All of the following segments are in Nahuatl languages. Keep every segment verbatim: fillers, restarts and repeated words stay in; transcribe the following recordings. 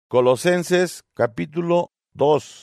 Colosenses capítulo dos.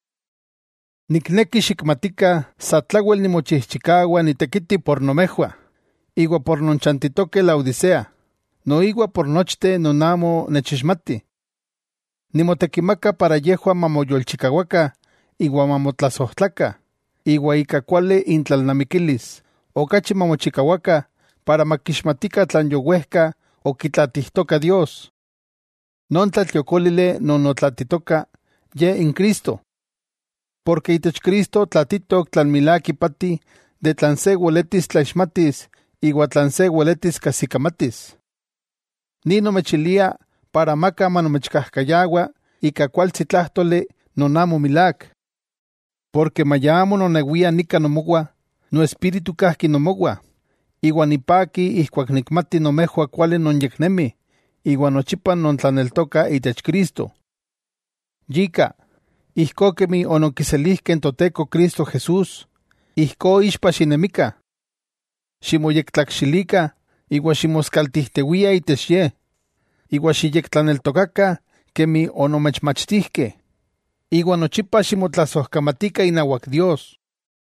Nicnequi xicmatica sa tlauel nimochihchicaua nitekiti por nomejua, igua por nonchantitoque la Odisea, no igua por nochte nonamo nechixmati. Nimotequimaca para yehua mamoyolchicahuaca, igua mamotlasohtlaca, igua ica cuale intlalnamiquilis, ocachi mamochicahuaca para maquixmatica tlan yowehca o quitlatihtoca Dios. Non tlatliocolile nonotlatitoca ye in Cristo. Porque itech Cristo tlatitoc tlan milaki pati de tlan se hueletis tlaixmatis igua tlan se hueletis casicamatis. Ni nomechilia para maca manomechcahcayagua ica cualtzi tlahtole nonamo milac. Porque mayamo noneguia nica nomogua, no espíritu cahki nomogua, igua nipaki ihcuac nicmati nomejua cuale nonyecnemi, igua nochipa nontlaneltoca itech Cristo. Yica, ihco quemi ononquiselihque en toteco Cristo Jesús, ihco ixpa xinemica. Ximoyectlacxilica, igua ximoscaltihteuia itech ye, igua xiyectlaneltocaca quemi onomechmachtihque, igua nochipa ximotlasohcamatica inauac Dios.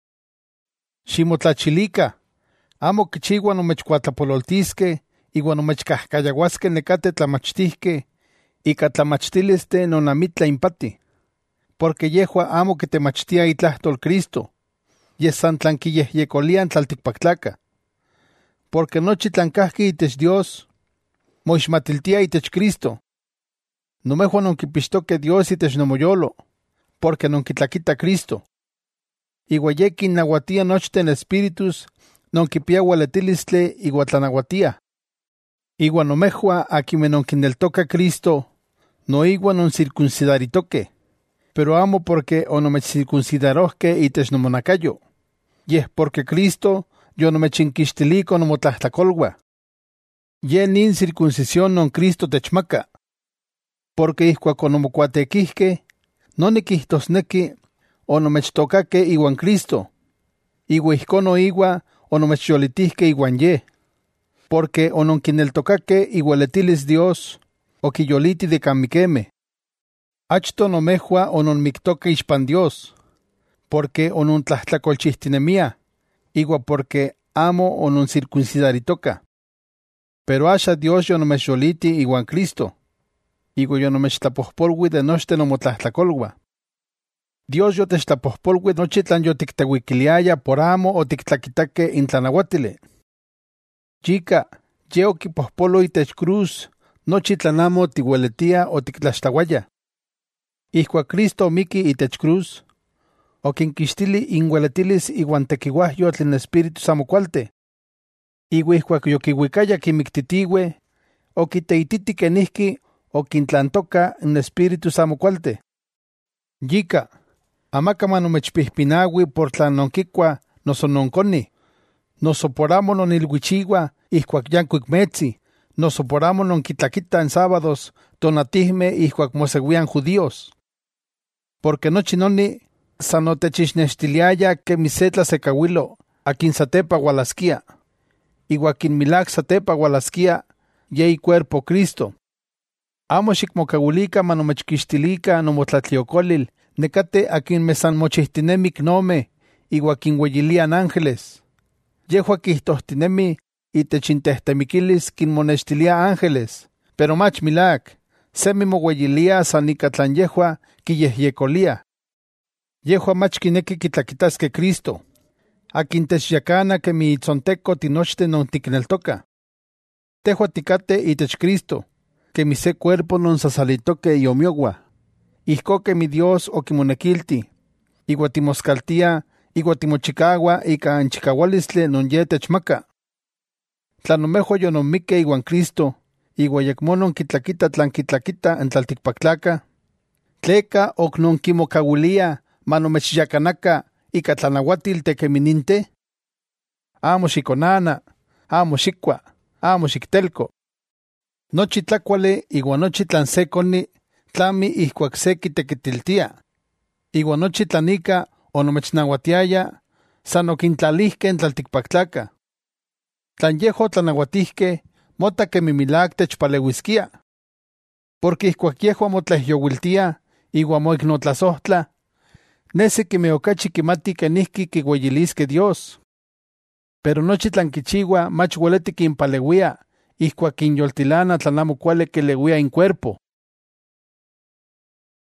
Ximotlachilica, amo quichigua nomechcuatlapololtisque, igua nomechcahcayahuasque necate tlamachtihque, ica tlamachtiliste nonamitla impati. Porque yehua amo quitemachtia itlahtol Cristo, yes san tlan quiyehyecolia tlalticpactlaca. Porque nochi tlan cahki itech Dios, moixmatiltia itech Cristo. Nomejua nonquipixtoque Dios itech nomoyolo, porque nonquitlaquita Cristo. Igua ye quinnahuatia nochten espíritus, nonquipia hueletilistle igua tlanahuatia. Igua nomejua aquime nonquineltoca Cristo, no igua noncircuncidaritoque, pero amo porque onomechcircuncidarohque itech nomonacayo, yeh porque Cristo yo nomechinquixtilico nomotlahtlacolgua. Ye nin circuncisión non Cristo techmaca, porque ihcuac onomocuatequihque, no niquihtosnequi onomechtocaque iguan Cristo, igua ihco no igua onomechyolitihque iguan ye, porque ononquineltocaque igualetilis Dios, o quiyoliti de camiqueme. Achto nomejua ononmictoque ixpan Dios, porque onontlahtlacolchihtinemia, igua porque amo ononcircuncidaritoca. Pero asha Dios yo nomechyoliti iguan Cristo, igua yo nomechtlapohpolui de nochte nomotlahtlacolgua. Dios yo techtlapohpolui nochi tlan yo tictehuiquiliaya por amo o tictlaquitaque intlanahuatile. Yica, ye oquipohpolo itech cruz, nochi tlan amo tihueletia o tictlaxtlahuaya. Ihcuac Cristo miki itech cruz, oquinquixtili inhueletilis iguan tequihuahyotl in espíritus amo cualte. Igua ihcuac yoquihuicaya quimictitigue, oquiteititi quenihqui oquintlantoca in espíritus amo cualte. Yica, amaca manomechpihpinaui por tlan nonquicua noso nonconi, noso por amo nonilhuichigua ihcuac yancuic metzi, noso por amo nonquitlaquita en sábados tonatihme ihcuac mosehuian judíos. Porque nochi noni san otechixnextiliaya quemi se tlasecahuilo aquin satepa hualasquia, igua quin milac satepa hualasquia ye icuerpo Cristo. Amo xicmocauilica manomechquixtilica nomotlatliocolil necate aquin me san mochihtinemic nome igua quinhueyilian ángeles. Yehua quihtohtinemi itech intehtemiquilis quinmonextilia ángeles, pero mach milac, semi mohueyilia san ica tlan yehua quiyehyecolia. Yehua mach quinequi quitlaquitasque Cristo, aquin techyacana quemi itzonteco tinochte non ticneltoca. Tehua ticate itech Cristo, quemi se cuerpo non sasalitoque iomiogua, ihco quemi Dios oquimonequilti, igua timoscaltia, igua timochicagua ica anchicahualistle non ye techmaca. Tlan nomejua yo nonmique iguan Cristo, igua yecmo nonquitlaquita tlan quitlaquita en tlalticpactlaca, tleca oc nonquimocauilia manomechyacanaca ica tlanahuatil tequemininte. Amo xiconana, amo xicua, amo xictelco. Nochi tlacuale igua nochi tlan se coni tlami ihcuac se quitequitiltia, igua nochi tlanica onomechnahuatiaya san oquintlalihque en tlalticpactlaca. Tlan yeho tlanahuatihque mota quemi milac techpaleuisquia. Porque ihkuak yehua motlaijyouiltia, iua moiknotlasohtla, nesi quimeh okachi kimati kenihki kiueyiliskeh Dios. Pero nochi tlan kichiua mach ueleti kinpaleuia, ihkuak kinyoltilana tlan amo kuali keleuia incuerpo.